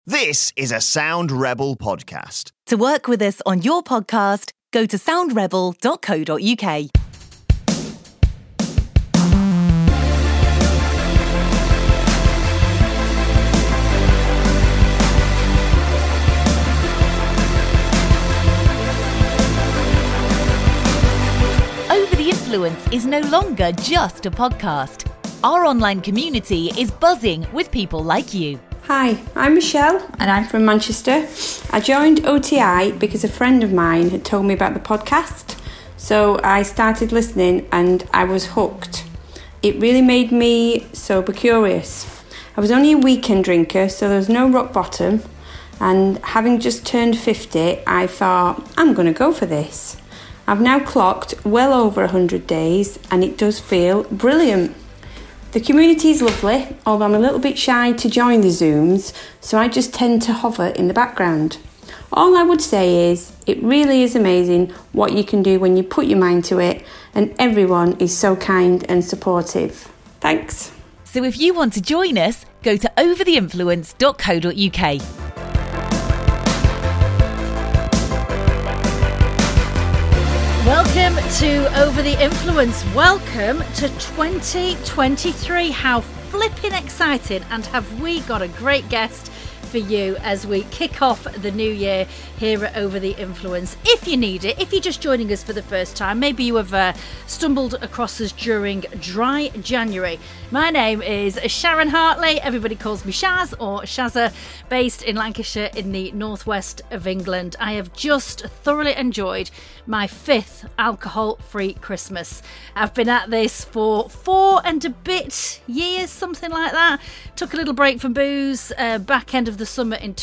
This is a Sound Rebel podcast. To work with us on your podcast, go to soundrebel.co.uk. Over the Influence is no longer just a podcast. Our online community is buzzing with people like you. Hi, I'm Michelle and I'm from Manchester. I joined OTI because a friend of mine had told me about the podcast, so I started listening and I was hooked. It really made me sober curious. I was only a weekend drinker, so there was no rock bottom, and having just turned 50, I thought, I'm going to go for this. I've now clocked well over 100 days and it does feel brilliant. The community is lovely, although I'm a little bit shy to join the Zooms, so I just tend to hover in the background. All I would say is, it really is amazing what you can do when you put your mind to it, and everyone is so kind and supportive. Thanks. So if you want to join us, go to overtheinfluence.co.uk. Welcome to Over the Influence. Welcome to 2023. How flipping exciting, and have we got a great guest for you as we kick off the new year here at Over the Influence. If you need it, if you're just joining us for the first time, maybe you have stumbled across us during dry January. My name is Sharon Hartley. Everybody calls me Shaz or Shazza, based in Lancashire in the northwest of England. I have just thoroughly enjoyed my 5th alcohol-free Christmas. I've been at this for 4 and a bit years, something like that. Took a little break from booze, back end of the summer in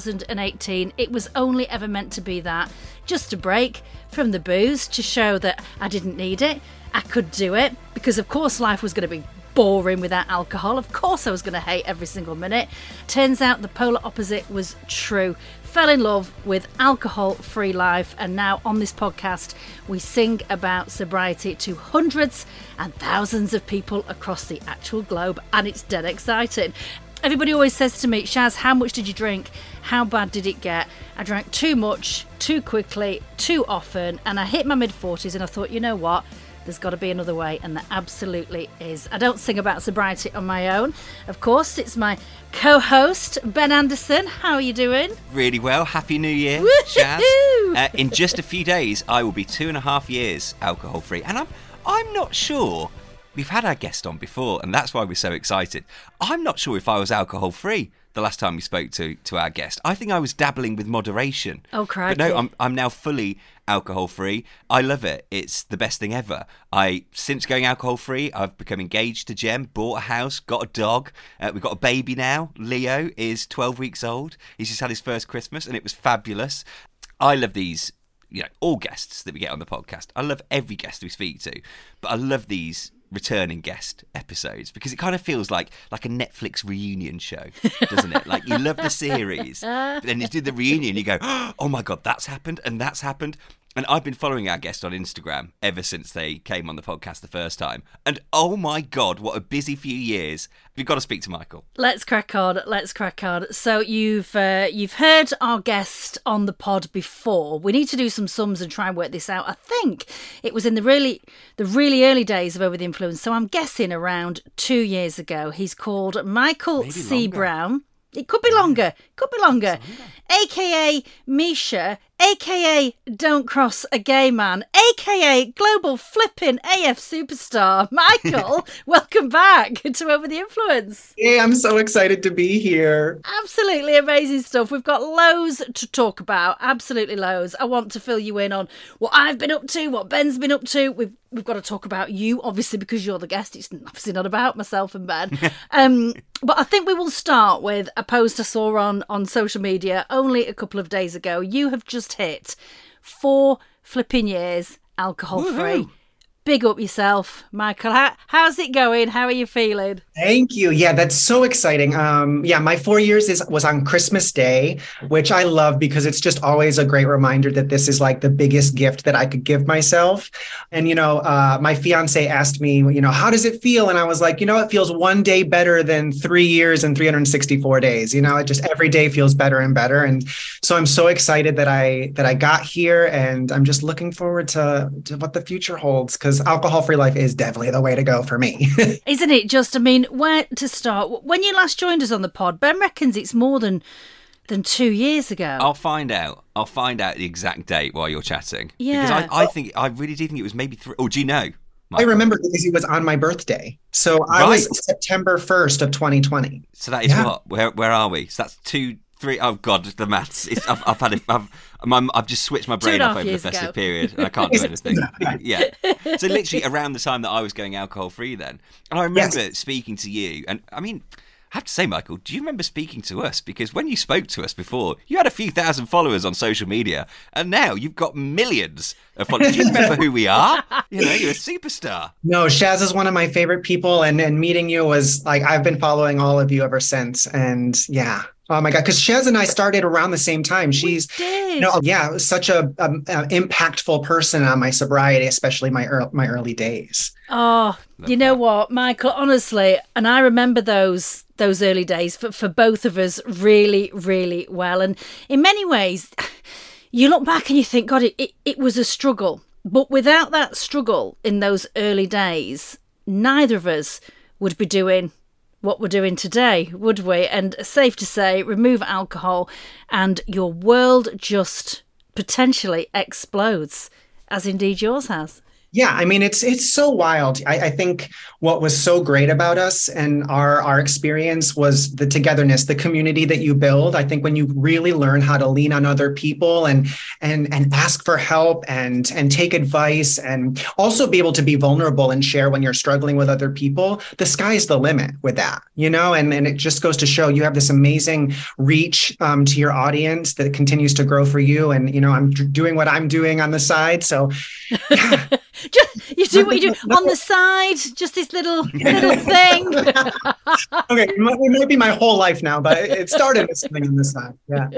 2018. It was only ever meant to be that, just a break from the booze to show that I didn't need it. I could do it, because of course life was going to be boring without alcohol. Of course I was going to hate every single minute. Turns out the polar opposite was true. Fell in love with alcohol-free life, and now on this podcast we sing about sobriety to hundreds and thousands of people across the actual globe, and it's dead exciting. Everybody always says to me, Shaz, how much did you drink? How bad did it get? I drank too much, too quickly, too often, and I hit my mid-40s and I thought, you know what? There's got to be another way, and there absolutely is. I don't sing about sobriety on my own. Of course, it's my co-host, Ben Anderson. How are you doing? Really well. Happy New Year, Shaz. In just a few days, I will be 2.5 years alcohol-free, and I'm not sure. We've had our guest on before, and that's why we're so excited. I'm not sure if I was alcohol-free the last time we spoke to our guest. I think I was dabbling with moderation. Oh, crikey. But no, I'm now fully alcohol-free. I love it. It's the best thing ever. Since going alcohol-free, I've become engaged to Jem, bought a house, got a dog. We've got a baby now. Leo is 12 weeks old. He's just had his first Christmas, and it was fabulous. I love these, all guests that we get on the podcast. I love every guest we speak to, but I love these returning guest episodes because it kind of feels like a Netflix reunion show, doesn't it? Like, you love the series, but then you do the reunion, you go, oh my God, that's happened and that's happened. And I've been following our guest on Instagram ever since they came on the podcast the first time. And oh my God, what a busy few years. We've got to speak to Michael. Let's crack on. So you've heard our guest on the pod before. We need to do some sums and try and work this out. I think it was in the really early days of Over the Influence. So I'm guessing around 2 years ago. He's called Michael C. Brown. It could be longer. AKA Misha, AKA Don't Cross a Gay Man, AKA Global Flippin' AF Superstar. Michael, welcome back to Over the Influence. Hey, I'm so excited to be here. Absolutely amazing stuff. We've got loads to talk about, absolutely loads. I want to fill you in on what I've been up to, what Ben's been up to. We've got to talk about you, obviously, because you're the guest. It's obviously not about myself and Ben. But I think we will start with a post I saw on social media only a couple of days ago. You have just hit 4 flipping years alcohol-free. Woohoo. big up yourself, Michael. How's it going? How are you feeling? Thank you. Yeah, that's so exciting. My 4 years was on Christmas Day, which I love because it's just always a great reminder that this is like the biggest gift that I could give myself. And, my fiance asked me, how does it feel? And I was like, it feels one day better than 3 years and 364 days. It just every day feels better and better. And so I'm so excited that I got here, and I'm just looking forward to what the future holds, because alcohol-free life is definitely the way to go for me. Isn't it? Where to start? When you last joined us on the pod, Ben reckons it's more than 2 years ago. I'll find out the exact date while you're chatting. Yeah. Because I really do think it was maybe 3. Oh, do you know? I remember because it was on my birthday. So I was September 1st of 2020. So that is what? Where are we? So that's 2, 3. Oh God, the maths. I've just switched my brain off over the festive period, and I can't do anything. Yeah. So literally around the time that I was going alcohol free then, and I remember speaking to you, and I mean, I have to say, Michael, do you remember speaking to us? Because when you spoke to us before, you had a few thousand followers on social media, and now you've got millions of followers. Do you remember who we are? You're a superstar. No, Shaz is one of my favorite people, and meeting you was like, I've been following all of you ever since, and yeah. Oh my God, because Shaz and I started around the same time. She's, such a impactful person on my sobriety, especially my early days. Oh, you know what, Michael, honestly, and I remember those early days for both of us really, really well. And in many ways, you look back and you think, God, it was a struggle. But without that struggle in those early days, neither of us would be doing what we're doing today, would we? And safe to say, remove alcohol and your world just potentially explodes, as indeed yours has. Yeah, I mean, it's so wild. I think what was so great about us and our experience was the togetherness, the community that you build. I think when you really learn how to lean on other people and ask for help and take advice, and also be able to be vulnerable and share when you're struggling with other people, the sky's the limit with that, and it just goes to show you have this amazing reach to your audience that continues to grow for you. And, I'm doing what I'm doing on the side. So yeah. You do what you do on the side, just this little thing. Okay, it might be my whole life now, but it started as something on the side. Yeah.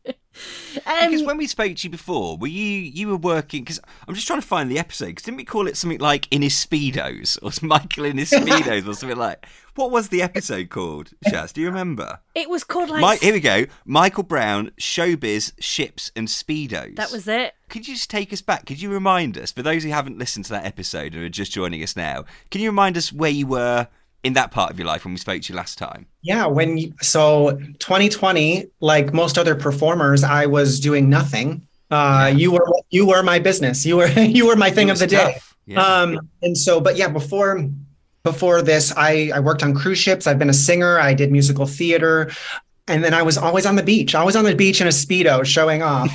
Because when we spoke to you before, were you were working? Because I'm just trying to find the episode. Because didn't we call it something like In His Speedos, or Michael in His Speedos, or something like? What was the episode called, Shaz? Do you remember? It was called like. Here we go. Michael Brown, Showbiz, Ships, and Speedos. That was it. Could you just take us back? Could you remind us, for those who haven't listened to that episode and are just joining us now, can you remind us where you were in that part of your life when we spoke to you last time? Yeah, so 2020, like most other performers, I was doing nothing. You were my business. You were my thing of the day. Yeah. And so, but yeah, before this, I worked on cruise ships. I've been a singer. I did musical theater. And then I was always on the beach. I was on the beach in a Speedo showing off.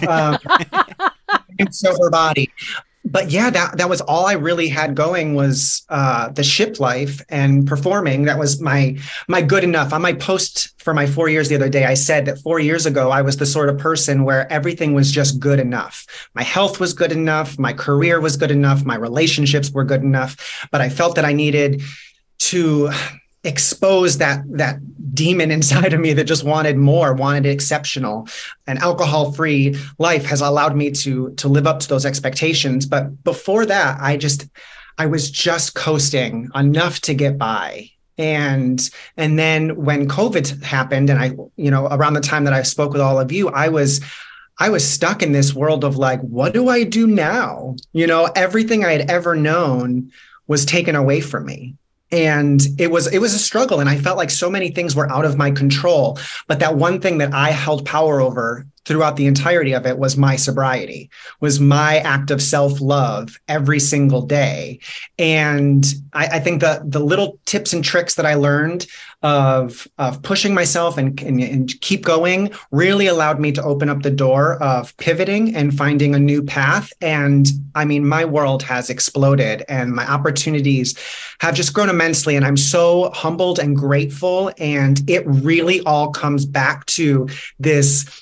Sober body. But yeah, that was all I really had going was the ship life and performing. That was my good enough. On my post for my 4 years the other day, I said that 4 years ago, I was the sort of person where everything was just good enough. My health was good enough. My career was good enough. My relationships were good enough. But I felt that I needed to expose that demon inside of me that just wanted more, wanted exceptional. And alcohol-free life has allowed me to live up to those expectations. But before that, I was just coasting enough to get by. And then when COVID happened, and around the time that I spoke with all of you, I was stuck in this world of like, what do I do now? Everything I had ever known was taken away from me. And it was a struggle. And I felt like so many things were out of my control. But that one thing that I held power over throughout the entirety of it was my sobriety, was my act of self-love every single day. And I think the little tips and tricks that I learned of pushing myself and keep going really allowed me to open up the door of pivoting and finding a new path. And I mean, my world has exploded and my opportunities have just grown immensely. And I'm so humbled and grateful. And it really all comes back to this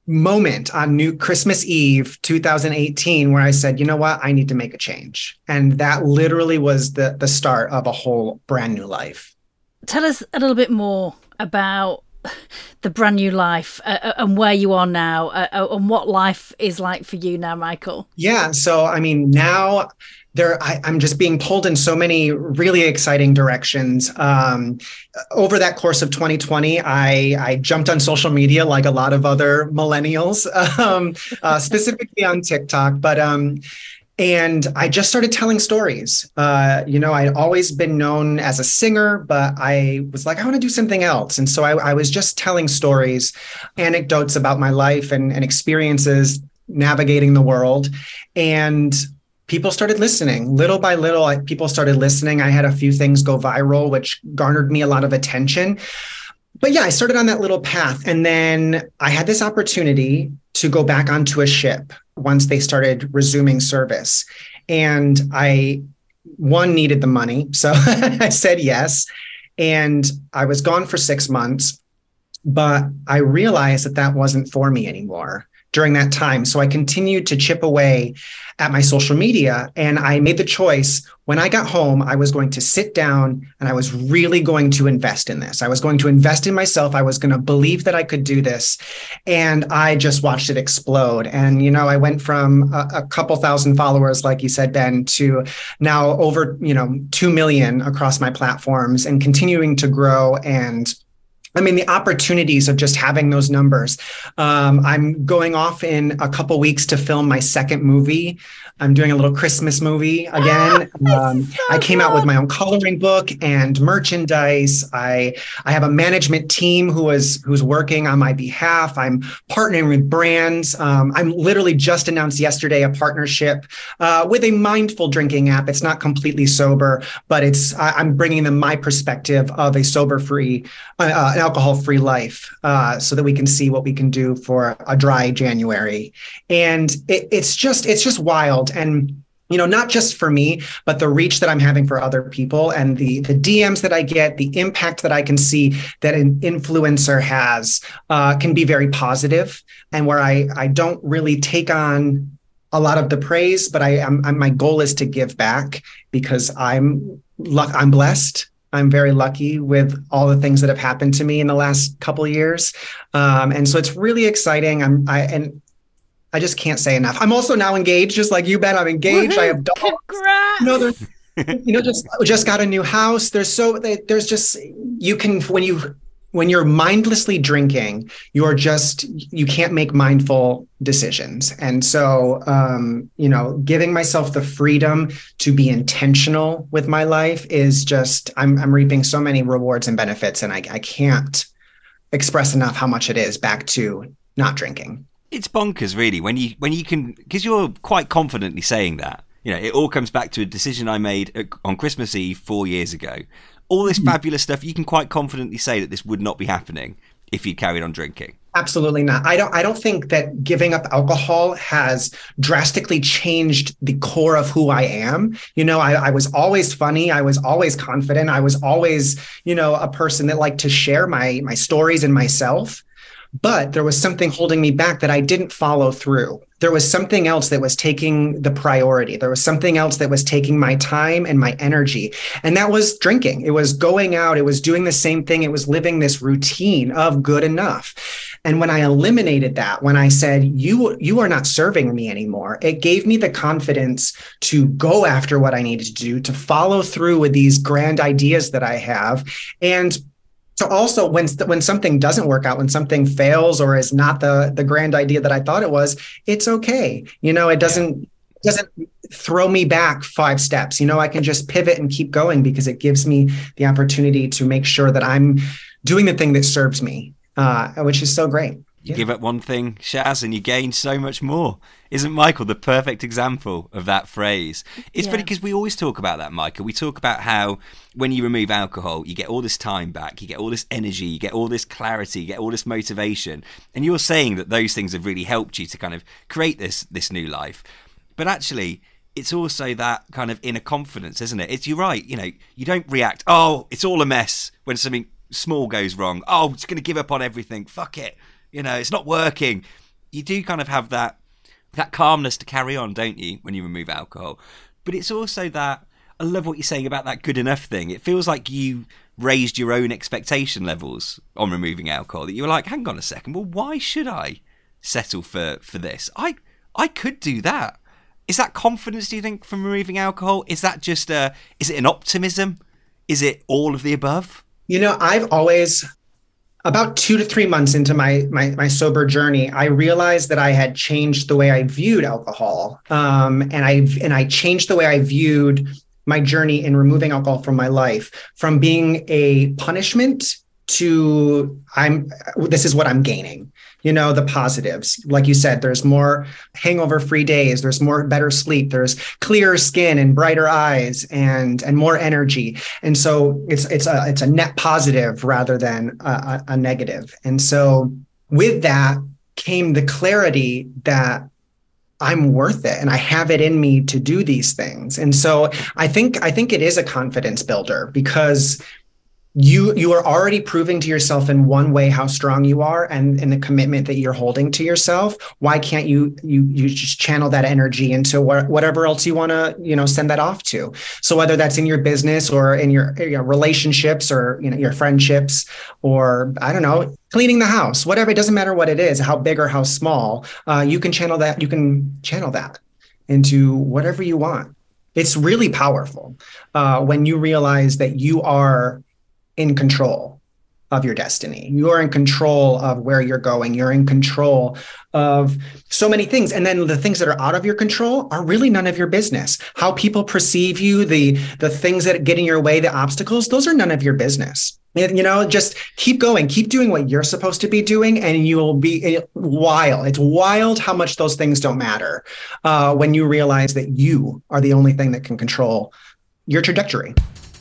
moment on New Christmas Eve 2018 where I said, you know what, I need to make a change. And that literally was the start of a whole brand new life. Tell us a little bit more about the brand new life and where you are now and what life is like for you now, Michael. Yeah. So, I mean, now I'm just being pulled in so many really exciting directions. Over that course of 2020, I jumped on social media like a lot of other millennials, specifically on TikTok. And I just started telling stories. I'd always been known as a singer, but I was like, I want to do something else. And so I was just telling stories, anecdotes about my life and experiences navigating the world. And people started listening. Little by little, people started listening. I had a few things go viral, which garnered me a lot of attention. But yeah, I started on that little path. And then I had this opportunity to go back onto a ship once they started resuming service. And I needed the money. So I said yes. And I was gone for 6 months, but I realized that wasn't for me anymore during that time. So I continued to chip away at my social media. And I made the choice when I got home, I was going to sit down and I was really going to invest in this. I was going to invest in myself. I was going to believe that I could do this. And I just watched it explode. And, I went from a couple thousand followers, like you said, Ben, to now over, 2 million across my platforms and continuing to grow. And I mean, the opportunities of just having those numbers. I'm going off in a couple weeks to film my second movie. I'm doing a little Christmas movie again. I came out with my own coloring book and merchandise. I have a management team who's working on my behalf. I'm partnering with brands. I'm literally just announced yesterday a partnership with a mindful drinking app. It's not completely sober, but I'm bringing them my perspective of a sober-free, an alcohol-free life, so that we can see what we can do for a dry January. And it's just wild. And, not just for me, but the reach that I'm having for other people and the DMs that I get, the impact that I can see that an influencer has can be very positive, and where I don't really take on a lot of the praise, but my goal is to give back because I'm blessed. I'm very lucky with all the things that have happened to me in the last couple of years. And so it's really exciting. I just can't say enough. I'm also now engaged, just like you, Ben. I'm engaged. I have dogs. Congrats. Just got a new house. When you're mindlessly drinking, you can't make mindful decisions. And so, giving myself the freedom to be intentional with my life is just, I'm reaping so many rewards and benefits. And I can't express enough how much it is back to not drinking. It's bonkers, really, when you can, because you're quite confidently saying that. It all comes back to a decision I made on Christmas Eve 4 years ago. All this fabulous stuff, you can quite confidently say that this would not be happening if you carried on drinking. Absolutely not. I don't think that giving up alcohol has drastically changed the core of who I am. I was always funny. I was always confident. I was always, a person that liked to share my stories and myself. But there was something holding me back that I didn't follow through. There was something else that was taking the priority. There was something else that was taking my time and my energy. And that was drinking. It was going out. It was doing the same thing. It was living this routine of good enough. And when I eliminated that, when I said, you are not serving me anymore, it gave me the confidence to go after what I needed to do, to follow through with these grand ideas that I have. And so also when something doesn't work out, when something fails or is not the grand idea that I thought it was, it's okay. It doesn't throw me back 5 steps. I can just pivot and keep going because it gives me the opportunity to make sure that I'm doing the thing that serves me, which is so great. You give up one thing, Shaz, and you gain so much more. Isn't Michael the perfect example of that phrase? It's funny because we always talk about that, Michael. We talk about how when you remove alcohol, you get all this time back, you get all this energy, you get all this clarity, you get all this motivation. And you're saying that those things have really helped you to kind of create this new life. But actually, it's also that kind of inner confidence, isn't it? You're right. You don't react, oh, it's all a mess when something small goes wrong. Oh, I'm just going to give up on everything. Fuck it. It's not working. you do kind of have that calmness to carry on, don't you, when you remove alcohol? But it's also that, I love what you're saying about that good enough thing. It feels like you raised your own expectation levels on removing alcohol, that you were like, hang on a second, well, why should I settle for this? I could do that. Is that confidence, do you think, from removing alcohol? Is that just is it an optimism? Is it all of the above? I've always, about 2 to 3 months into my sober journey, I realized that I had changed the way I viewed alcohol. And I changed the way I viewed my journey in removing alcohol from my life, from being a punishment to this is what I'm gaining. The positives. Like you said, there's more hangover-free days. There's better sleep. There's clearer skin and brighter eyes and more energy. And so it's a net positive rather than a negative. And so with that came the clarity that I'm worth it and I have it in me to do these things. And so I think it is a confidence builder, because you are already proving to yourself in one way how strong you are and the commitment that you're holding to yourself. Why can't you just channel that energy into whatever else you want to, send that off to? So whether that's in your business or in your relationships or, your friendships, or I don't know, cleaning the house, whatever, it doesn't matter what it is, how big or how small, you can channel that into whatever you want. It's really powerful when you realize that you are in control of your destiny. You're in control of where you're going. You're in control of so many things. And then the things that are out of your control are really none of your business. How people perceive you, the things that get in your way, the obstacles, those are none of your business. Just keep going, keep doing what you're supposed to be doing, and you'll be wild. It's wild how much those things don't matter when you realize that you are the only thing that can control your trajectory.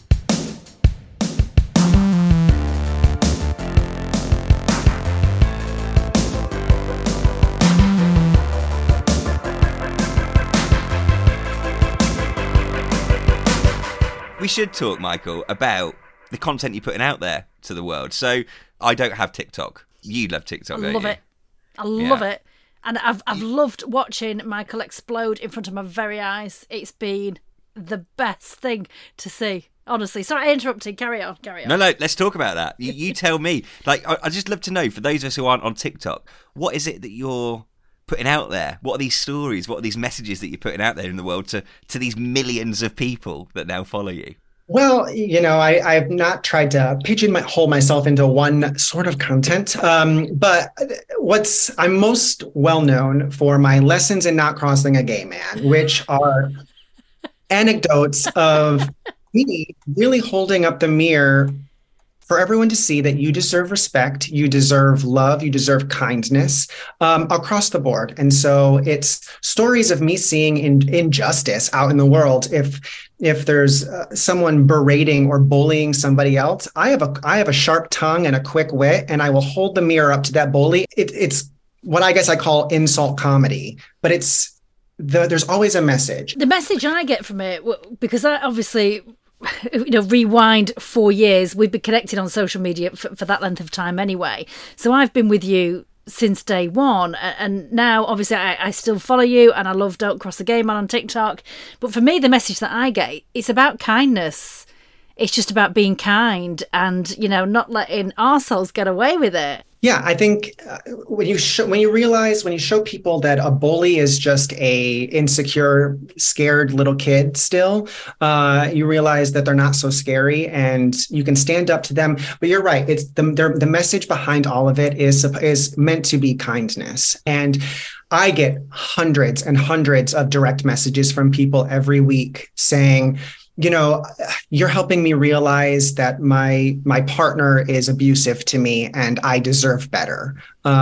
We should talk, Michael, about the content you're putting out there to the world. So I don't have TikTok. You love TikTok, don't you? I love it. And I've loved watching Michael explode in front of my very eyes. It's been the best thing to see. Honestly, sorry, I interrupted. Carry on. No, let's talk about that. You tell me. I just love to know, for those of us who aren't on TikTok, what is it that you're putting out there? What are these stories? What are these messages that you're putting out there in the world to these millions of people that now follow you? Well, I've not tried to pigeonhole myself into one sort of content, but I'm most well known for my lessons in not crossing a gay man, which are anecdotes of me really holding up the mirror for everyone to see that you deserve respect, you deserve love, you deserve kindness across the board. And so it's stories of me seeing injustice out in the world. If there's someone berating or bullying somebody else, I have a sharp tongue and a quick wit, and I will hold the mirror up to that bully. It's what I guess I call insult comedy, but there's always a message. The message I get from it, because I obviously, rewind 4 years, we've been connected on social media for that length of time anyway. So I've been with you since day one, and now obviously I still follow you, and I love Don't Cross the Gay Man on TikTok. But for me, the message that I get, it's about kindness. It's just about being kind and, not letting arseholes get away with it. Yeah, I think when you show people that a bully is just a insecure, scared little kid still, you realize that they're not so scary and you can stand up to them. But you're right. It's the message behind all of it is meant to be kindness. And I get hundreds and hundreds of direct messages from people every week saying, you're helping me realize that my partner is abusive to me and I deserve better.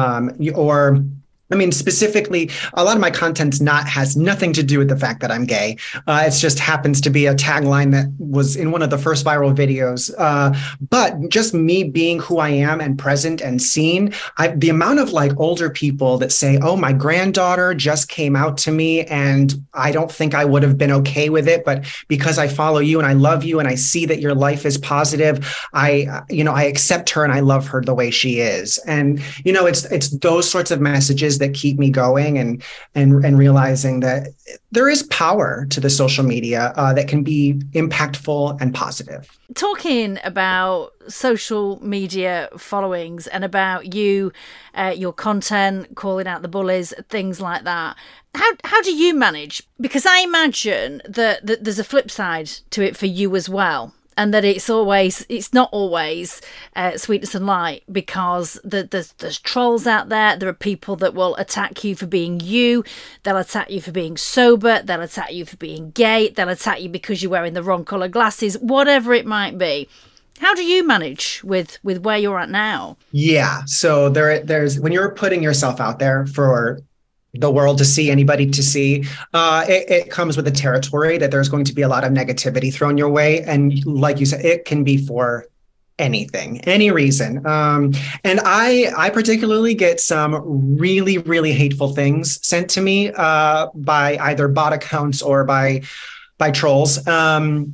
Specifically, a lot of my content has nothing to do with the fact that I'm gay. It just happens to be a tagline that was in one of the first viral videos. But just me being who I am and present and seen, the amount of older people that say, oh, my granddaughter just came out to me and I don't think I would have been okay with it. But because I follow you and I love you and I see that your life is positive, I accept her and I love her the way she is. And, it's those sorts of messages that keep me going, and realizing that there is power to the social media that can be impactful and positive. Talking about social media followings and about you, your content, calling out the bullies, things like that. How do you manage? Because I imagine that there's a flip side to it for you as well. And that it's not always sweetness and light, because there's trolls out there. There are people that will attack you for being you. They'll attack you for being sober. They'll attack you for being gay. They'll attack you because you're wearing the wrong colour glasses, whatever it might be. How do you manage with where you're at now? Yeah. So there's when you're putting yourself out there for the world to see, anybody to see, it comes with the territory that there's going to be a lot of negativity thrown your way. And like you said, it can be for anything, any reason. And I particularly get some really, really hateful things sent to me by either bot accounts or by trolls. And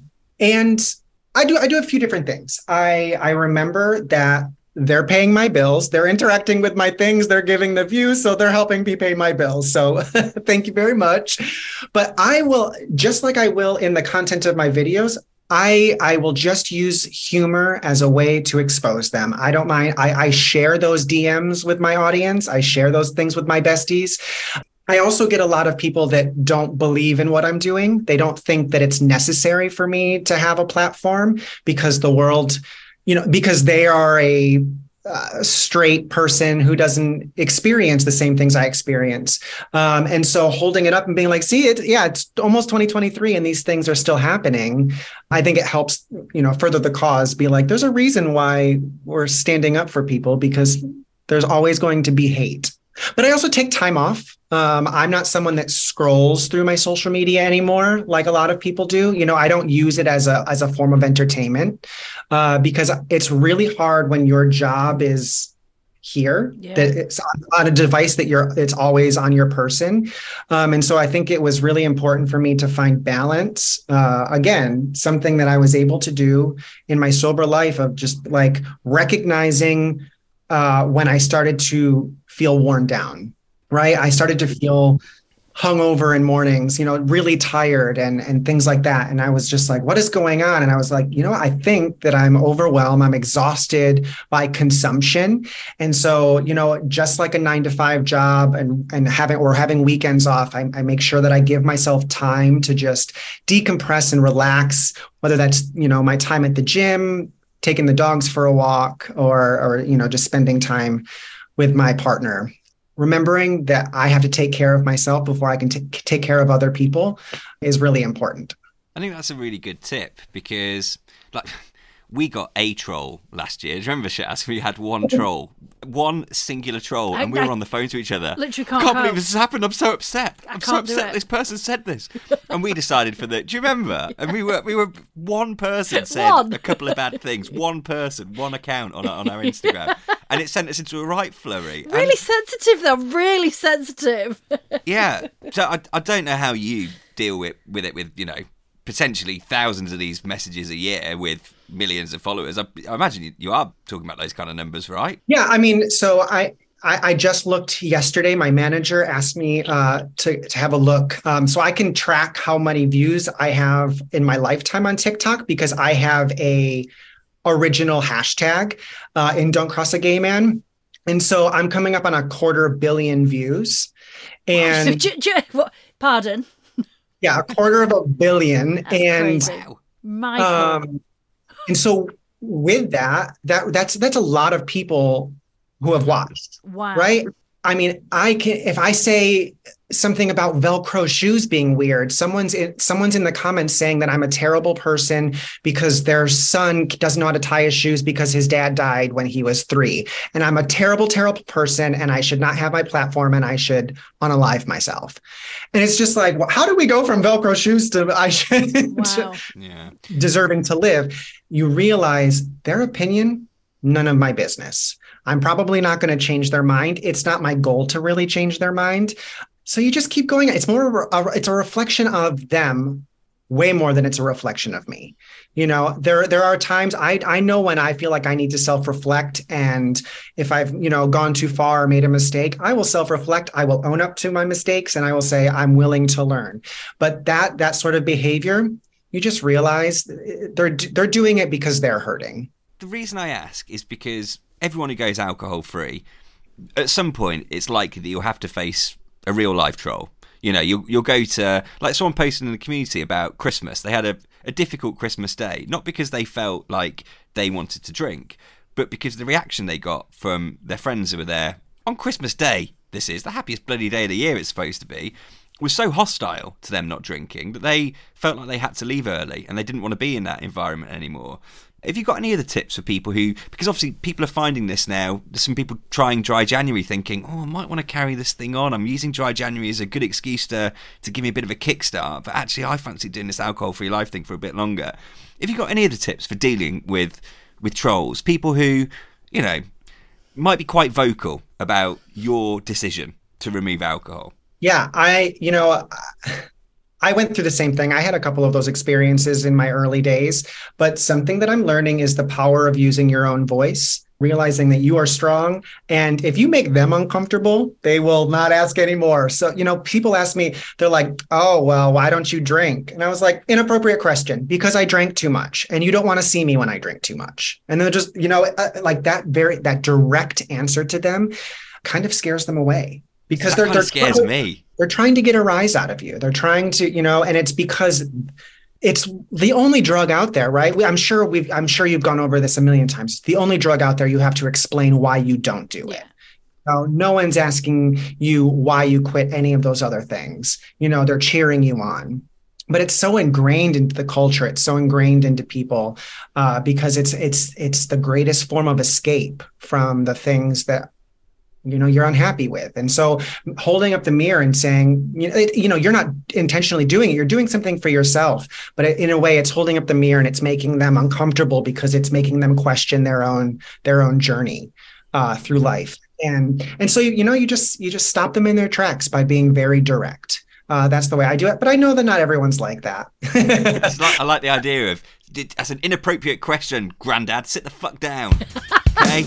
I do a few different things. I remember that they're paying my bills. They're interacting with my things. They're giving the views. So they're helping me pay my bills. So thank you very much. But I will, just like I will in the content of my videos, I will just use humor as a way to expose them. I don't mind. I share those DMs with my audience. I share those things with my besties. I also get a lot of people that don't believe in what I'm doing. They don't think that it's necessary for me to have a platform because the world, because they are a straight person who doesn't experience the same things I experience. And so holding it up and being like, see it, it's almost 2023 and these things are still happening. I think it helps, further the cause, be like, there's a reason why we're standing up for people, because there's always going to be hate. But I also take time off. I'm not someone that scrolls through my social media anymore, like a lot of people do. I don't use it as a form of entertainment because it's really hard when your job is here, that it's on a device that it's always on your person. And so I think it was really important for me to find balance. Again, something that I was able to do in my sober life of just like recognizing when I started to feel worn down, right? I started to feel hungover in mornings, really tired and things like that. And I was just like, what is going on? And I was like, I think that I'm overwhelmed. I'm exhausted by consumption. And so, just like a 9-to-5 job and having weekends off, I make sure that I give myself time to just decompress and relax, whether that's, my time at the gym, taking the dogs for a walk, or just spending time with my partner. Remembering that I have to take care of myself before I can take care of other people is really important. I think that's a really good tip, because we got a troll last year. Do you remember, Shaz? We had one troll, one singular troll, and we were on the phone to each other. Literally can't believe this has happened. I'm so upset. I'm so upset this person said this. And we decided do you remember? And we were one person said a couple of bad things. One person, one account on our Instagram. And it sent us into a right flurry. Really sensitive, though. Really sensitive. Yeah. So I don't know how you deal with it with, potentially thousands of these messages a year with millions of followers. I imagine you are talking about those kind of numbers, right? Yeah, I mean, so I just looked yesterday. My manager asked me to have a look. So I can track how many views I have in my lifetime on TikTok, because I have a original hashtag in Don't Cross a Gay Man. And so I'm coming up on 250 million views. And pardon? Yeah, 250 million. That's and crazy. Michael. And so with that's a lot of people who have watched. Wow. Right? I mean, if I say something about Velcro shoes being weird, someone's in the comments saying that I'm a terrible person because their son doesn't know how to tie his shoes because his dad died when he was 3. And I'm a terrible, terrible person, and I should not have my platform, and I should unalive myself. And it's just like, how do we go from Velcro shoes to I should deserving to live? You realize their opinion, none of my business. I'm probably not going to change their mind. It's not my goal to really change their mind. So you just keep going. It's more it's a reflection of them way more than it's a reflection of me. There are times I know when I feel like I need to self-reflect, and if I've, gone too far or made a mistake, I will self-reflect. I will own up to my mistakes, and I will say I'm willing to learn. But that sort of behavior, you just realize they're doing it because they're hurting. The reason I ask is because everyone who goes alcohol free, at some point, it's likely that you'll have to face a real life troll. You'll go to, like someone posted in the community about Christmas. They had a difficult Christmas day, not because they felt like they wanted to drink, but because the reaction they got from their friends who were there on Christmas Day, this is the happiest bloody day of the year it's supposed to be, was so hostile to them not drinking that they felt like they had to leave early and they didn't want to be in that environment anymore. Have you got any other tips for people who, because obviously people are finding this now, there's some people trying dry January thinking, I might want to carry this thing on. I'm using dry January as a good excuse to give me a bit of a kickstart, but actually I fancy doing this alcohol-free life thing for a bit longer. Have you got any other tips for dealing with trolls, people who, might be quite vocal about your decision to remove alcohol? Yeah, I went through the same thing. I had a couple of those experiences in my early days, but something that I'm learning is the power of using your own voice, realizing that you are strong. And if you make them uncomfortable, they will not ask anymore. So, people ask me, they're like, oh, well, why don't you drink? And I was like, inappropriate question, because I drank too much and you don't want to see me when I drink too much. And they're just, like that direct answer to them kind of scares them away. Because they're scares me. They're trying to get a rise out of you. They're trying to, and it's because it's the only drug out there, right? I'm sure you've gone over this a million times. It's the only drug out there you have to explain why you don't do it. No one's asking you why you quit any of those other things. They're cheering you on. But it's so ingrained into the culture. It's so ingrained into people because it's the greatest form of escape from the things that you're unhappy with. And so holding up the mirror and saying, you're not intentionally doing it. You're doing something for yourself, but in a way it's holding up the mirror and it's making them uncomfortable because it's making them question their own journey through life. And so, you just stop them in their tracks by being very direct. That's the way I do it. But I know that not everyone's like that. I like the idea of, that's an inappropriate question, Grandad. Sit the fuck down. Okay?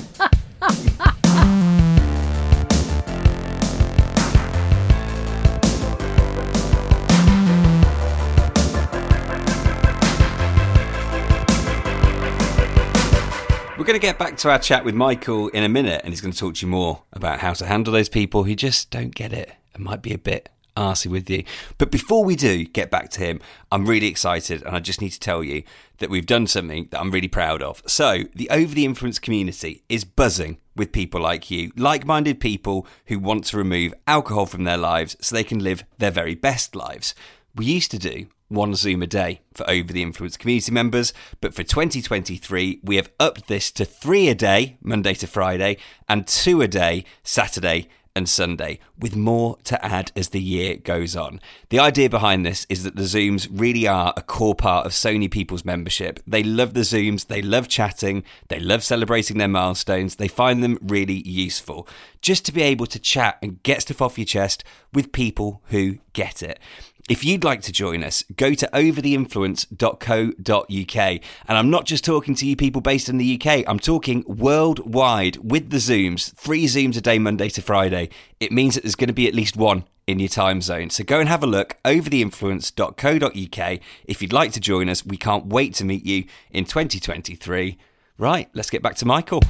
We're going to get back to our chat with Michael in a minute, and he's going to talk to you more about how to handle those people who just don't get it and might be a bit arsey with you. But before we do get back to him, I'm really excited, and I just need to tell you that we've done something that I'm really proud of. So the Over the Influence community is buzzing with people like you, like-minded people who want to remove alcohol from their lives so they can live their very best lives. We used to do one Zoom a day for Over the Influence community members, but for 2023, we have upped this to 3 a day, Monday to Friday, and 2 a day, Saturday and Sunday, with more to add as the year goes on. The idea behind this is that the Zooms really are a core part of Sony people's membership. They love the Zooms, they love chatting, they love celebrating their milestones, they find them really useful. Just to be able to chat and get stuff off your chest with people who get it. If you'd like to join us, go to overtheinfluence.co.uk. And I'm not just talking to you people based in the UK, I'm talking worldwide with the Zooms, 3 Zooms a day, Monday to Friday. It means that there's going to be at least one in your time zone. So go and have a look, overtheinfluence.co.uk. If you'd like to join us, we can't wait to meet you in 2023. Right, let's get back to Michael.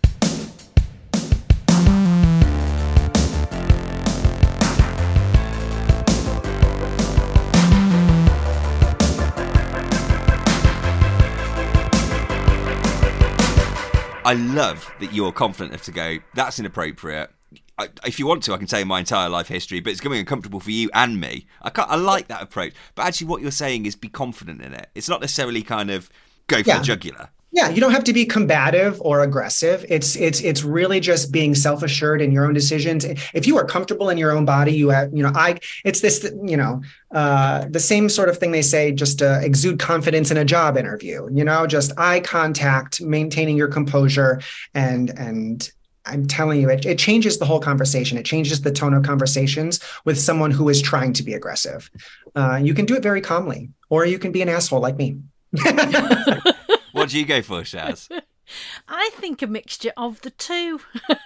I love that you're confident enough to go, that's inappropriate. If you want to, I can tell you my entire life history, but it's going to be uncomfortable for you and me. I like that approach. But actually what you're saying is be confident in it. It's not necessarily kind of go for the jugular. Yeah, you don't have to be combative or aggressive. It's really just being self-assured in your own decisions. If you are comfortable in your own body, it's this, the same sort of thing they say, just exude confidence in a job interview, just eye contact, maintaining your composure and I'm telling you, it changes the whole conversation. It changes the tone of conversations with someone who is trying to be aggressive. You can do it very calmly, or you can be an asshole like me. What do you go for, Shaz? I think a mixture of the two.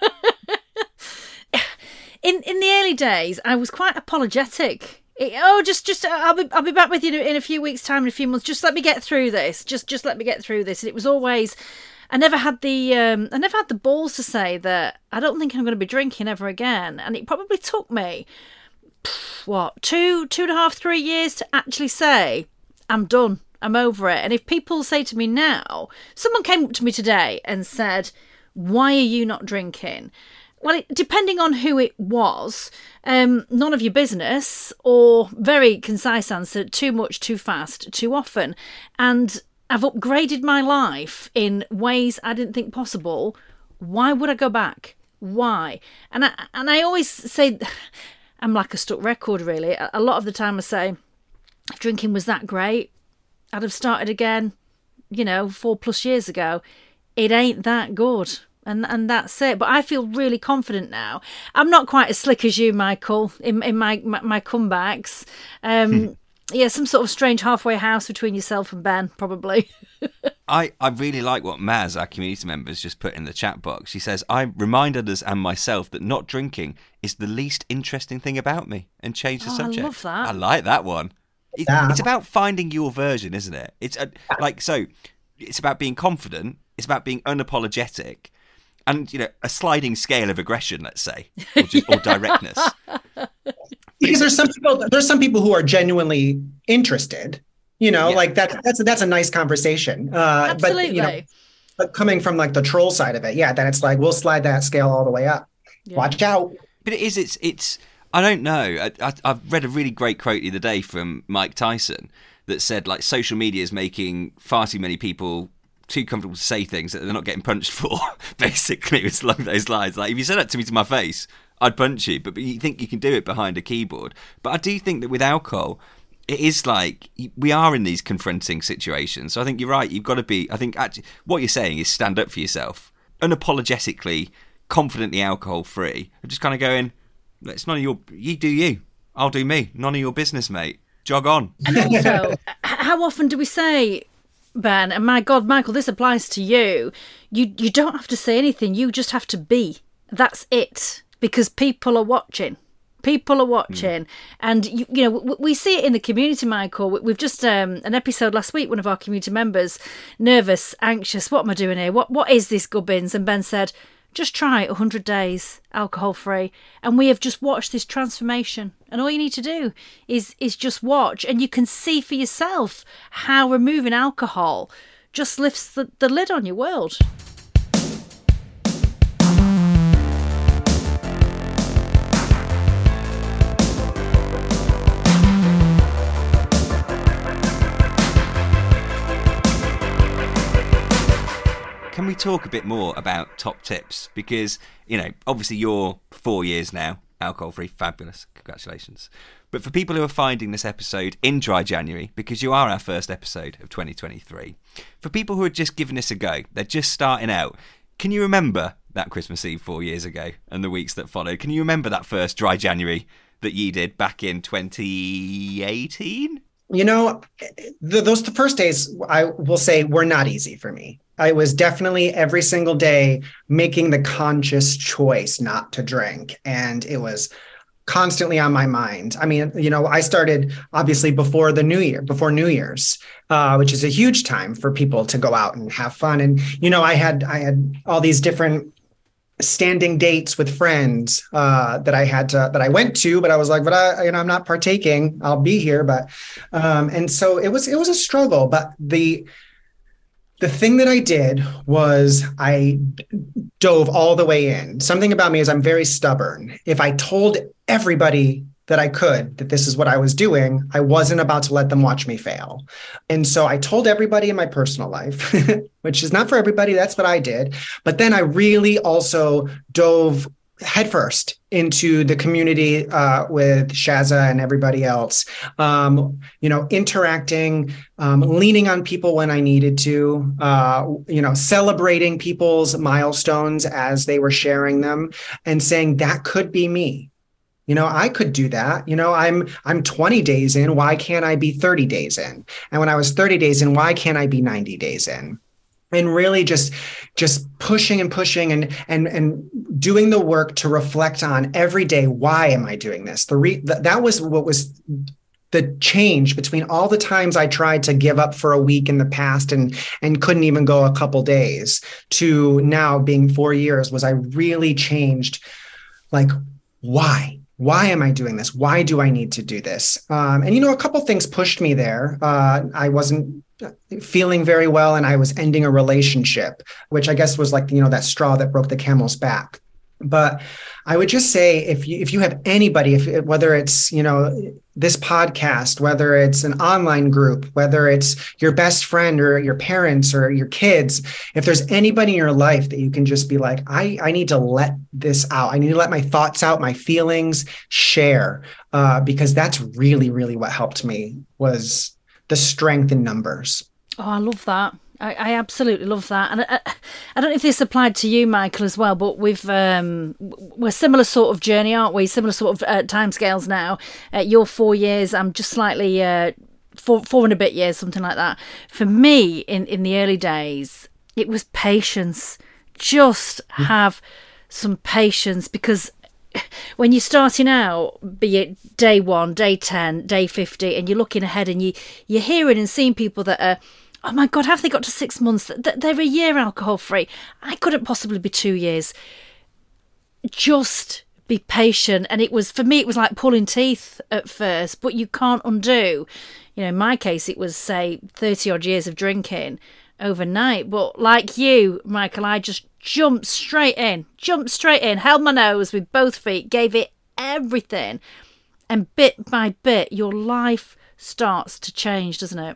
In the early days, I was quite apologetic. I'll be back with you in a few weeks' time, in a few months. Just let me get through this. Just let me get through this. And it was always, I never had the balls to say that I don't think I'm going to be drinking ever again. And it probably took me, 2.5, 3 years to actually say, I'm done. I'm over it. And if people say to me now, someone came up to me today and said, why are you not drinking? Well, depending on who it was, none of your business, or very concise answer, too much, too fast, too often. And I've upgraded my life in ways I didn't think possible. Why would I go back? Why? And I always say, I'm like a stuck record, really. A lot of the time I say, if drinking was that great, I'd have started again, 4+ years ago. It ain't that good. And that's it. But I feel really confident now. I'm not quite as slick as you, Michael, in my comebacks. Yeah, some sort of strange halfway house between yourself and Ben, probably. I really like what Maz, our community member, has just put in the chat box. She says, I remind others and myself that not drinking is the least interesting thing about me, and change the subject. I love that. I like that one. It's about finding your version, isn't it? It's it's about being confident. It's about being unapologetic. And, a sliding scale of aggression, let's say, or directness. Because there's some people who are genuinely interested, like that's a nice conversation. Absolutely. But coming from like the troll side of it, then it's like, we'll slide that scale all the way up. Yeah. Watch out. But it's I don't know. I've read a really great quote the other day from Mike Tyson that said, like, social media is making far too many people too comfortable to say things that they're not getting punched for. Basically, it's along those lines. Like, if you said that to me to my face, I'd punch you. But you think you can do it behind a keyboard. But I do think that with alcohol, it is like we are in these confronting situations. So I think you're right. You've got to be. I think actually what you're saying is stand up for yourself, unapologetically, confidently alcohol free. I'm just kind of going, it's none of your. You do you. I'll do me. None of your business, mate. Jog on. And also, how often do we say, Ben, and my God, Michael, this applies to you. You don't have to say anything. You just have to be. That's it. Because people are watching. People are watching. And, we see it in the community, Michael. We've just, an episode last week, one of our community members, nervous, anxious, what am I doing here? What is this, Gubbins? And Ben said, just try 100 days alcohol-free. And we have just watched this transformation. And all you need to do is just watch. And you can see for yourself how removing alcohol just lifts the lid on your world. Can we talk a bit more about top tips? Because, obviously you're 4 years now, alcohol-free, fabulous, congratulations. But for people who are finding this episode in dry January, because you are our first episode of 2023, for people who are just giving this a go, they're just starting out, can you remember that Christmas Eve 4 years ago and the weeks that followed? Can you remember that first dry January that you did back in 2018? Those the first days, I will say, were not easy for me. I was definitely every single day making the conscious choice not to drink. And it was constantly on my mind. I mean, I started obviously before New Year's, which is a huge time for people to go out and have fun. And, I had all these different standing dates with friends that I went to, but I was like, but I'm not partaking. I'll be here. But, and so it was a struggle, but the thing that I did was I dove all the way in. Something about me is I'm very stubborn. If I told everybody that I could, that this is what I was doing, I wasn't about to let them watch me fail. And so I told everybody in my personal life, which is not for everybody. That's what I did. But then I really also dove headfirst into the community with Shazza and everybody else, interacting, leaning on people when I needed to, celebrating people's milestones as they were sharing them and saying that could be me. I could do that. I'm 20 days in. Why can't I be 30 days in? And when I was 30 days in, why can't I be 90 days in? And really just pushing and pushing and doing the work to reflect on every day. Why am I doing this? That was what was the change between all the times I tried to give up for a week in the past and couldn't even go a couple days to now being 4 years was I really changed. Like, why? Why am I doing this? Why do I need to do this? A couple things pushed me there. I wasn't feeling very well and I was ending a relationship, which I guess was like, that straw that broke the camel's back. But I would just say, if you have anybody, whether it's, this podcast, whether it's an online group, whether it's your best friend or your parents or your kids, if there's anybody in your life that you can just be like, I need to let this out. I need to let my thoughts out, my feelings share, because that's really, really what helped me was the strength in numbers. Oh, I love that. I absolutely love that. And I don't know if this applied to you, Michael, as well, but we're similar sort of journey, aren't we? Similar sort of timescales now. You're 4 years. I'm just slightly four and a bit years, something like that. For me, in the early days, it was patience. Just have some patience, because when you're starting out, be it day 1, day 10, day 50, and you're looking ahead and you're hearing and seeing people that are, oh my God, have they got to 6 months? They're a year alcohol free. I couldn't possibly be 2 years. Just be patient. And for me, it was like pulling teeth at first, but you can't undo. In my case, it was, say, 30 odd years of drinking overnight. But like you, Michael, I just jumped straight in, held my nose with both feet, gave it everything. And bit by bit, your life starts to change, doesn't it?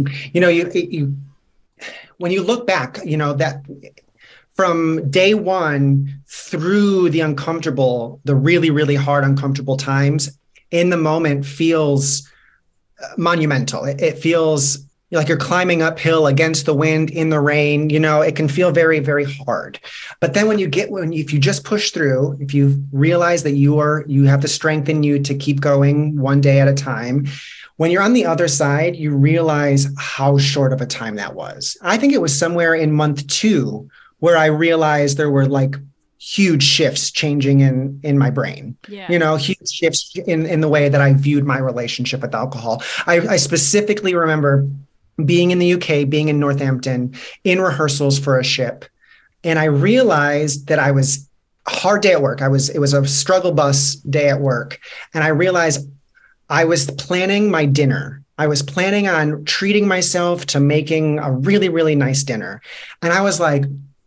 Mm-hmm. When you look back, that from day one through the really, really hard, uncomfortable times, in the moment feels monumental. It feels like you're climbing uphill against the wind in the rain. It can feel very, very hard. But then if you just push through, if you realize that you have the strength in you to keep going one day at a time, when you're on the other side, you realize how short of a time that was. I think it was somewhere in month 2 where I realized there were like huge shifts changing in my brain. Yeah. Huge shifts in the way that I viewed my relationship with alcohol. I specifically remember being in the UK, being in Northampton, in rehearsals for a ship. And I realized that I was a hard day at work. It was a struggle bus day at work. And I realized I was planning my dinner. I was planning on treating myself to making a really, really nice dinner. And I was like,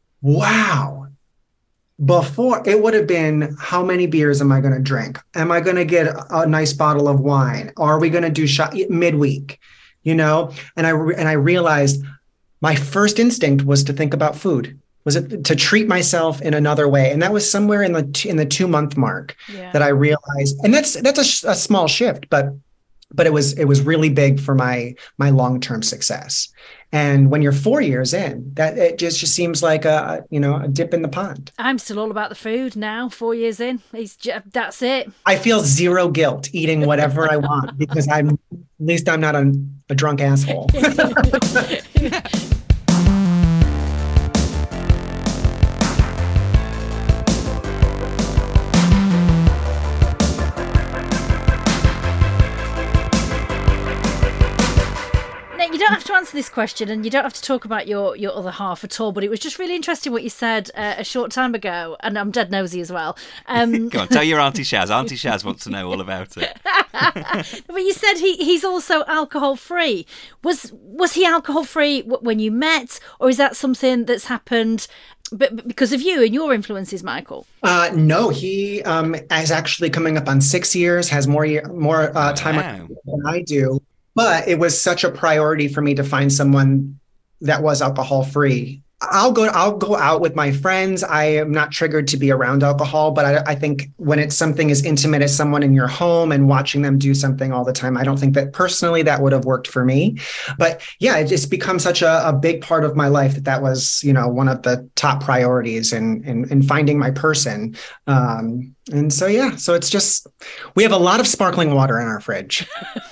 wow. Before, it would have been, how many beers am I going to drink? Am I going to get a nice bottle of wine? Or are we going to do shot midweek? And I realized my first instinct was to think about food, was it to treat myself in another way. And that was somewhere in the 2-month mark that I realized, and that's a small shift, but it was really big for my long-term success. And when you're 4 years in, that it just seems like a dip in the pond. I'm still all about the food now, 4 years in. That's it. I feel zero guilt eating whatever I want because at least I'm not a drunk asshole. You don't have to answer this question and you don't have to talk about your other half at all, but it was just really interesting what you said a short time ago, and I'm dead nosy as well. Go on, tell your Auntie Shaz. Auntie Shaz wants to know all about it. But you said he's also alcohol-free. Was he alcohol-free when you met, or is that something that's happened because of you and your influences, Michael? No, he is actually coming up on 6 years, has more time than I do. But it was such a priority for me to find someone that was alcohol free. I'll go out with my friends. I am not triggered to be around alcohol, but I think when it's something as intimate as someone in your home and watching them do something all the time, I don't think that personally that would have worked for me. But yeah, it just become such a big part of my life that was, one of the top priorities in finding my person. And so, yeah, so it's just, we have a lot of sparkling water in our fridge.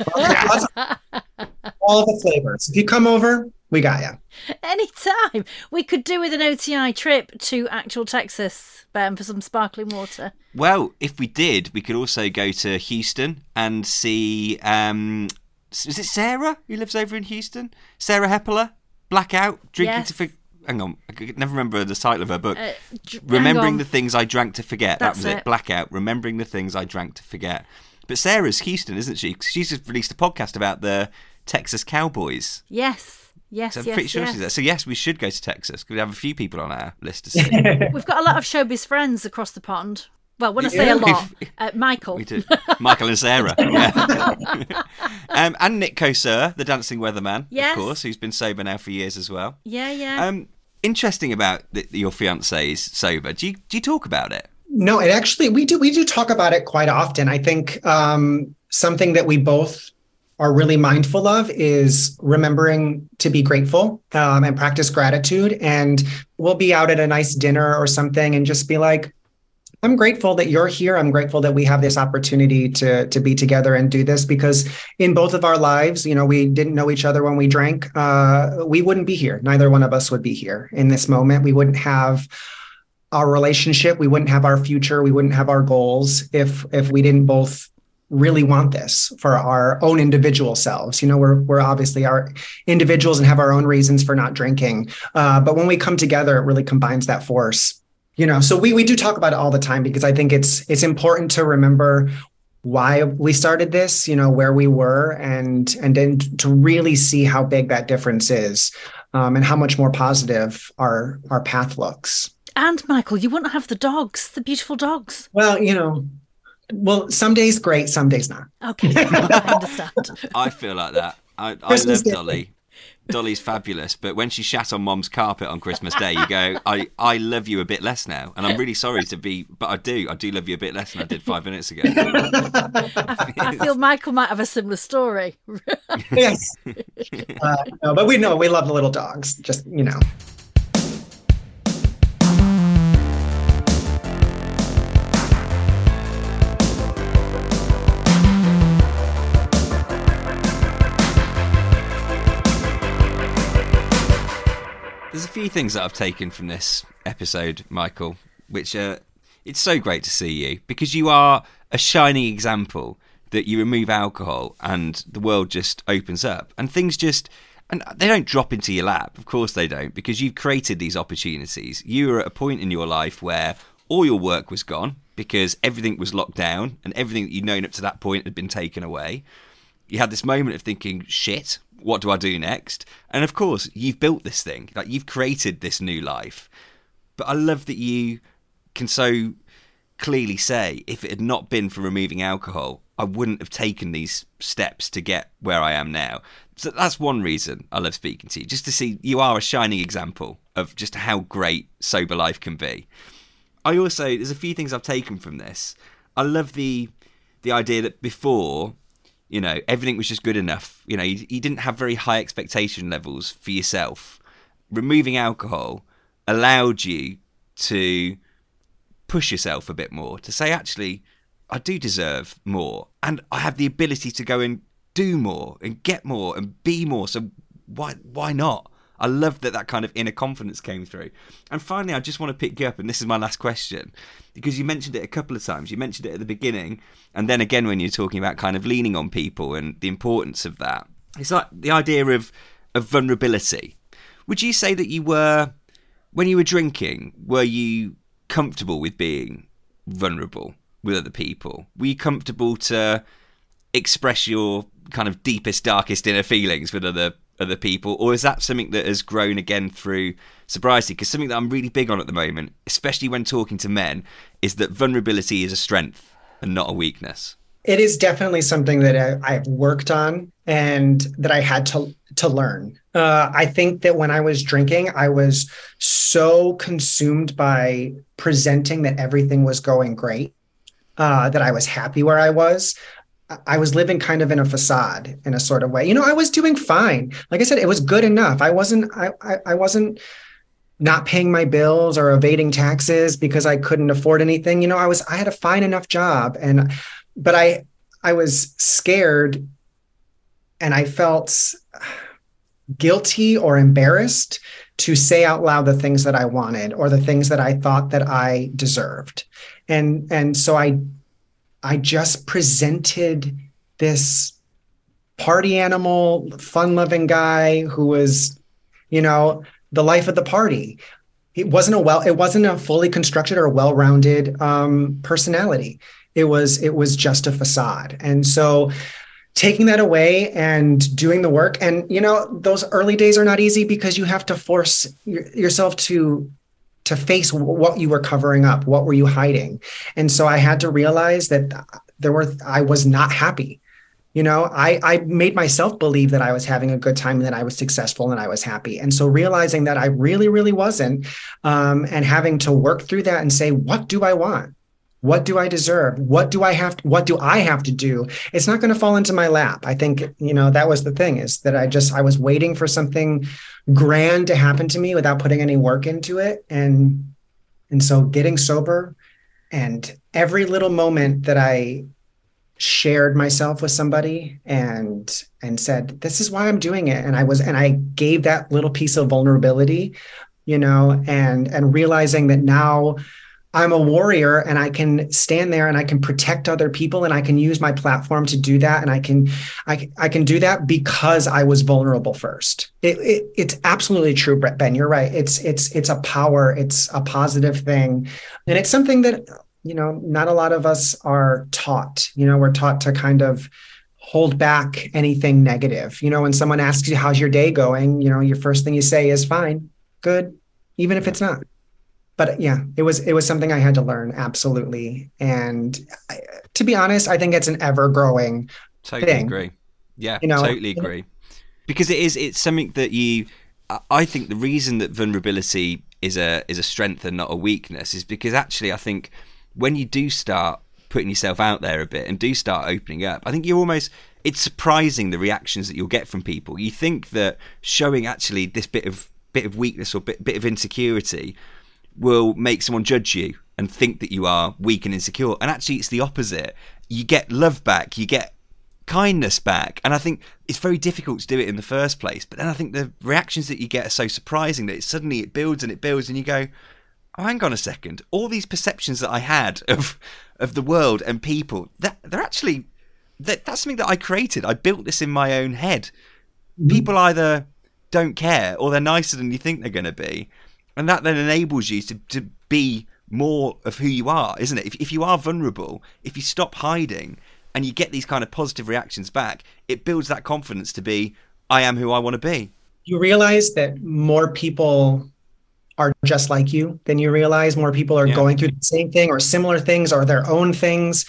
All the flavors. If you come over, we got you. Anytime. We could do with an OTI trip to actual Texas, Ben, for some sparkling water. Well, if we did, we could also go to Houston and see, is it Sarah who lives over in Houston? Sarah Heppeler, Blackout, Drinking to Forget. Hang on, I could never remember the title of her book. Remembering the Things I Drank to Forget. That was it. Blackout, Remembering the Things I Drank to Forget. But Sarah's Houston, isn't she? She's just released a podcast about the Texas Cowboys. Yes. So I'm pretty sure she's there. So yes, we should go to Texas. We have a few people on our list to see. We've got a lot of showbiz friends across the pond. Well, when I say a lot, Michael. We do. Michael and Sarah. Yeah. And Nick Kosur, the dancing weatherman, of course, who's been sober now for years as well. Yeah. Interesting about your fiancé is sober. Do you talk about it? No, it actually, we do talk about it quite often. I think something that we both are really mindful of is remembering to be grateful and practice gratitude. And we'll be out at a nice dinner or something and just be like, I'm grateful that you're here. I'm grateful that we have this opportunity to be together and do this, because in both of our lives, we didn't know each other when we drank. We wouldn't be here. Neither one of us would be here in this moment. We wouldn't have our relationship. We wouldn't have our future. We wouldn't have our goals if we didn't both really want this for our own individual selves. We're obviously our individuals and have our own reasons for not drinking. But when we come together, it really combines that force. So we do talk about it all the time, because I think it's important to remember why we started this, where we were, and then to really see how big that difference is, and how much more positive our path looks. And Michael, you wouldn't have the beautiful dogs. Well, some days great, some days not. Okay, I understand. I feel like that. I love Dolly. Dolly's fabulous, but when she shat on Mom's carpet on Christmas Day, you go, I love you a bit less now, and I'm really sorry but I do love you a bit less than I did 5 minutes ago. I feel Michael might have a similar story. Yes, no, but we love the little dogs. Just There's a few things that I've taken from this episode, Michael, which it's so great to see you, because you are a shining example that you remove alcohol and the world just opens up and things and they don't drop into your lap. Of course they don't, because you've created these opportunities. You were at a point in your life where all your work was gone because everything was locked down and everything that you'd known up to that point had been taken away. You had this moment of thinking, shit, what do I do next? And of course, you've built this thing. Like, you've created this new life. But I love that you can so clearly say, if it had not been for removing alcohol, I wouldn't have taken these steps to get where I am now. So that's one reason I love speaking to you, just to see you are a shining example of just how great sober life can be. There's a few things I've taken from this. I love the idea that before, everything was just good enough. You didn't have very high expectation levels for yourself. Removing alcohol allowed you to push yourself a bit more, to say, actually, I do deserve more. And I have the ability to go and do more and get more and be more. So why not? I love that kind of inner confidence came through. And finally, I just want to pick you up, and this is my last question, because you mentioned it a couple of times. You mentioned it at the beginning, and then again when you're talking about kind of leaning on people and the importance of that. It's like the idea of vulnerability. Would you say that when you were drinking, were you comfortable with being vulnerable with other people? Were you comfortable to express your kind of deepest, darkest inner feelings with other people, or is that something that has grown again through sobriety? Because something that I'm really big on at the moment, especially when talking to men, is that vulnerability is a strength and not a weakness. It is definitely something that I've worked on and that I had to learn. I think that when I was drinking, I was so consumed by presenting that everything was going great, that I was happy where I was. I was living kind of in a facade in a sort of way. I was doing fine. Like I said, it was good enough. I wasn't not paying my bills or evading taxes because I couldn't afford anything. I had a fine enough job, but I was scared and I felt guilty or embarrassed to say out loud the things that I wanted or the things that I thought that I deserved. And so I just presented this party animal, fun-loving guy who was, the life of the party. It wasn't a fully constructed or well-rounded personality. It was just a facade. And so taking that away and doing the work, and those early days are not easy because you have to force yourself to face what you were covering up, what were you hiding. And so I had to realize that I was not happy. I made myself believe that I was having a good time and that I was successful and I was happy. And so realizing that I really, really wasn't, and having to work through that and say, what do I want? What do I deserve? What do I have to do? It's not going to fall into my lap. I think, that was the thing, is that I was waiting for something grand to happen to me without putting any work into it. And so getting sober, and every little moment that I shared myself with somebody and said, this is why I'm doing it. And I gave that little piece of vulnerability, and realizing that now I'm a warrior and I can stand there and I can protect other people and I can use my platform to do that. And I can do that because I was vulnerable first. It's absolutely true, Ben. You're right. It's a power. It's a positive thing. And it's something that, not a lot of us are taught. We're taught to kind of hold back anything negative. When someone asks you, how's your day going? Your first thing you say is fine, good, even if it's not. But yeah, it was something I had to learn. Absolutely. And to be honest, I think it's an ever growing thing. Agree. Yeah, totally agree. Because it's something that I think the reason that vulnerability is a strength and not a weakness is because actually I think when you do start putting yourself out there a bit and do start opening up, I think it's surprising the reactions that you'll get from people. You think that showing actually this bit of weakness or bit of insecurity will make someone judge you and think that you are weak and insecure. And actually it's the opposite. You get love back, you get kindness back. And I think it's very difficult to do it in the first place. But then I think the reactions that you get are so surprising that suddenly it builds and you go, oh, hang on a second. All these perceptions that I had of the world and people, they're actually, that's something that I created. I built this in my own head. People either don't care or they're nicer than you think they're going to be. And that then enables you to be more of who you are, isn't it? If you are vulnerable, if you stop hiding and you get these kind of positive reactions back, it builds that confidence to be, I am who I want to be. You realize that more people are just like you than you realize. More people are going through the same thing or similar things or their own things.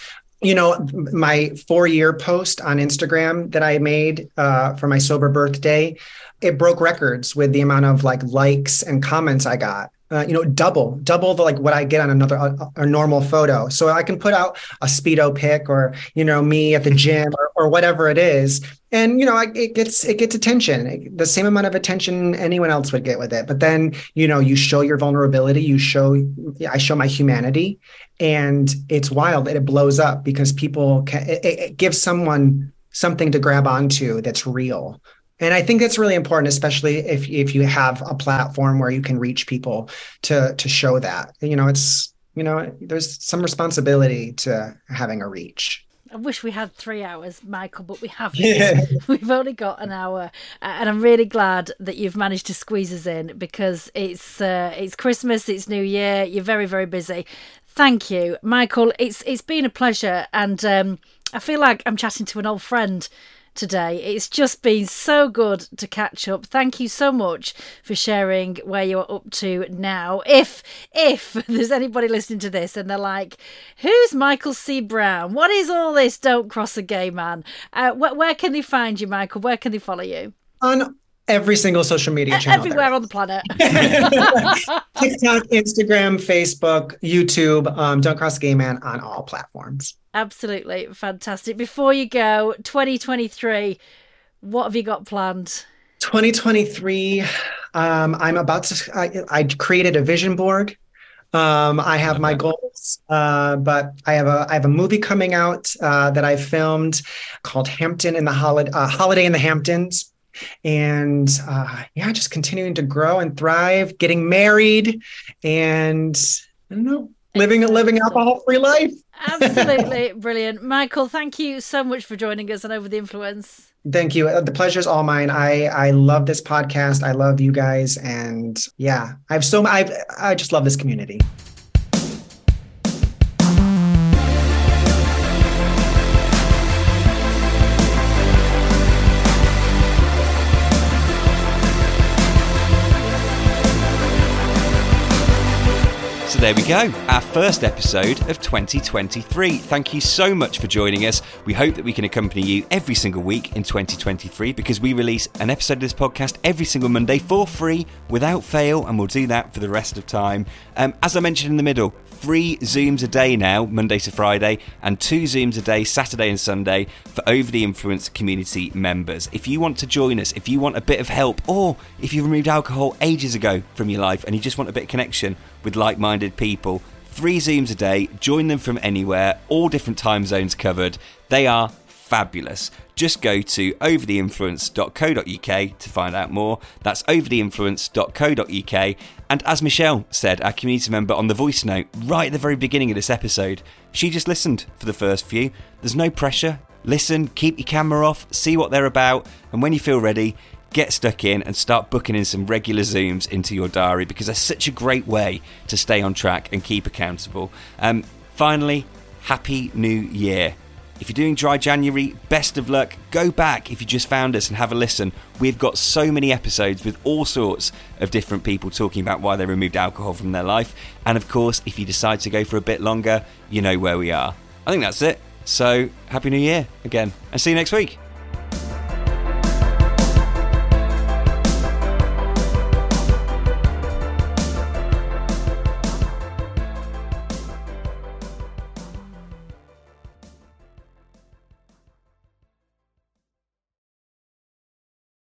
My 4-year post on Instagram that I made for my sober birthday, it broke records with the amount of likes and comments I got. Double the what I get on a normal photo. So I can put out a Speedo pic or me at the gym or whatever it is, and it gets attention, the same amount of attention anyone else would get with it. But then you show your vulnerability, I show my humanity, and it's wild that it blows up because people it gives someone something to grab onto that's real. And I think that's really important, especially if you have a platform where you can reach people to show that. There's some responsibility to having a reach. I wish we had 3 hours, Michael, but we haven't. Yeah. We've only got an hour, and I'm really glad that you've managed to squeeze us in because it's Christmas, it's New Year, you're very, very busy. Thank you, Michael. It's been a pleasure, and I feel like I'm chatting to an old friend today. It's just been so good to catch up. Thank you so much for sharing where you're up to now. If there's anybody listening to this and they're like, who's Michael C. Brown? What is all this Don't Cross a Gay Man? Where can they find you, Michael? Where can they follow you? On every single social media channel. Everywhere on the planet. TikTok, Instagram, Facebook, YouTube. Don't Cross a Gay Man on all platforms. Absolutely fantastic. Before you go, 2023, what have you got planned? 2023, I'm about to, I created a vision board. I have my goals, but I have a movie coming out that I filmed called Hampton in the Holiday in the Hamptons. And just continuing to grow and thrive, getting married, and I don't know, living alcohol-free life. Absolutely brilliant. Michael, thank you so much for joining us on Over the Influence. Thank you. The pleasure's all mine. I love this podcast. I love you guys. And yeah, I just love this community. So there we go, our first episode of 2023. Thank you so much for joining us. We hope that we can accompany you every single week in 2023 because we release an episode of this podcast every single Monday for free, without fail, and we'll do that for the rest of time. As I mentioned in the middle, 3 Zooms a day now, Monday to Friday, and 2 Zooms a day, Saturday and Sunday, for Over the Influence community members. If you want to join us, if you want a bit of help, or if you removed alcohol ages ago from your life and you just want a bit of connection with like-minded people, 3 Zooms a day, join them from anywhere, all different time zones covered. They are fabulous. Just go to overtheinfluence.co.uk to find out more. That's overtheinfluence.co.uk. And as Michelle said, our community member on the voice note right at the very beginning of this episode, she just listened for the first few. There's no pressure. Listen, keep your camera off, see what they're about, and when you feel ready, get stuck in and start booking in some regular Zooms into your diary because they're such a great way to stay on track and keep accountable. Finally, Happy New Year. If you're doing Dry January, best of luck. Go back if you just found us and have a listen. We've got so many episodes with all sorts of different people talking about why they removed alcohol from their life. And of course, if you decide to go for a bit longer, you know where we are. I think that's it. So, Happy New Year again, and see you next week.